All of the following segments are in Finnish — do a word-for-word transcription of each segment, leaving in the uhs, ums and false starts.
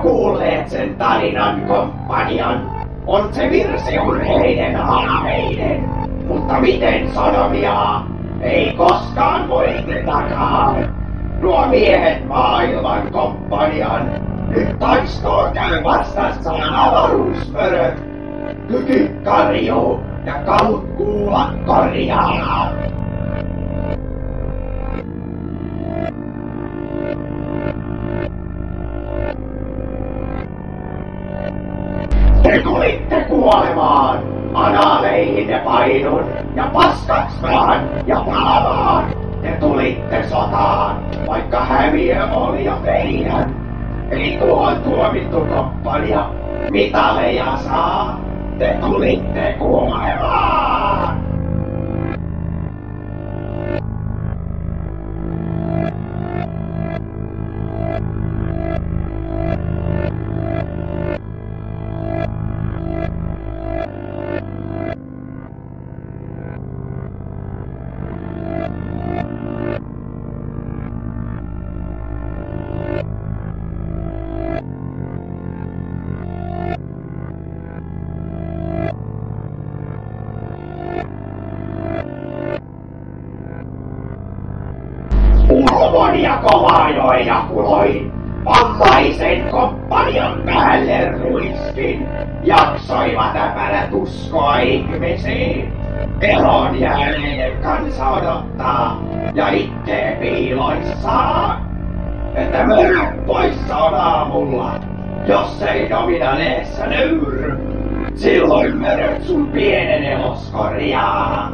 kuulleet sen tarinan, komppanian? On se virsi urheiden haameiden, mutta miten sodomia ei koskaan voitetakaan. Nuo miehet maailman komppanian nyt taistoo käy vastassa avaruuspöröt. Kyky karjuu ja kalut kuulla korjaa. Te tulitte kuolemaan, anaaleihin ne painun ja paskaks vaan ja palamaan. Te tulitte sotaan, vaikka häviö oli jo teidän. Eli tuon tuomittu komppania, mitaleja saa. Te tulitte kuolemaan. Ulvon ja kovaajoin ja kuloin, vammaisen komppanian päälle ruiskin. Jaksoivat äpärät uskoa ihmisiin. Elon jääneiden kansa odottaa ja itkee piiloissaan. Että möröt poissa on aamulla, jos ei dominaneessa nöyry. Silloin möröt sun pienen elos korjaa.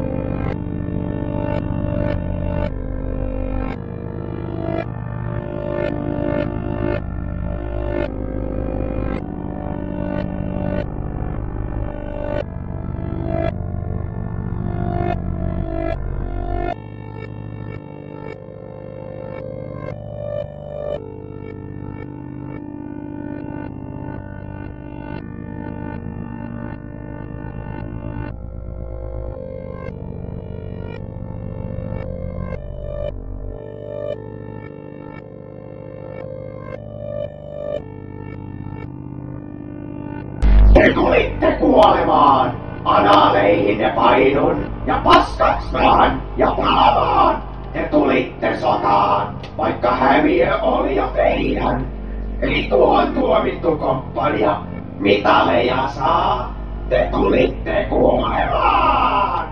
Te tulitte kuolemaan, anaaleihin ne painun ja paskaks vaan ja palamaan. Te tulitte sotaan, vaikka häviö oli jo teidän. Eli tuon tuomittu komppania, mitaleja saa. Te tulitte kuolemaan.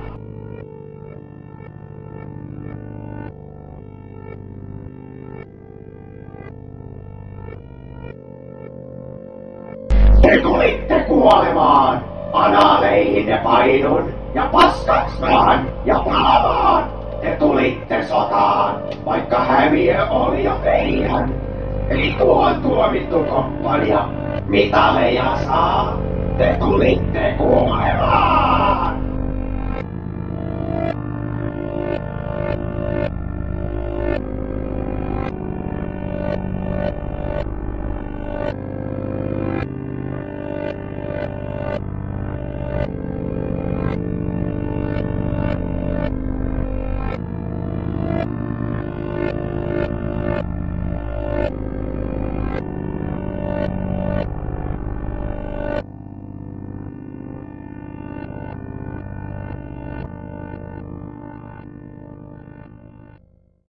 Te tulitte kuolemaan, anaaleihin ne painun ja paskaks vaan ja palamaan. Te tulitte sotaan, vaikka häviö oli jo teidän. Eli tuon tuomittu komppania, mitaleja saa. Te tulitte kuolemaan.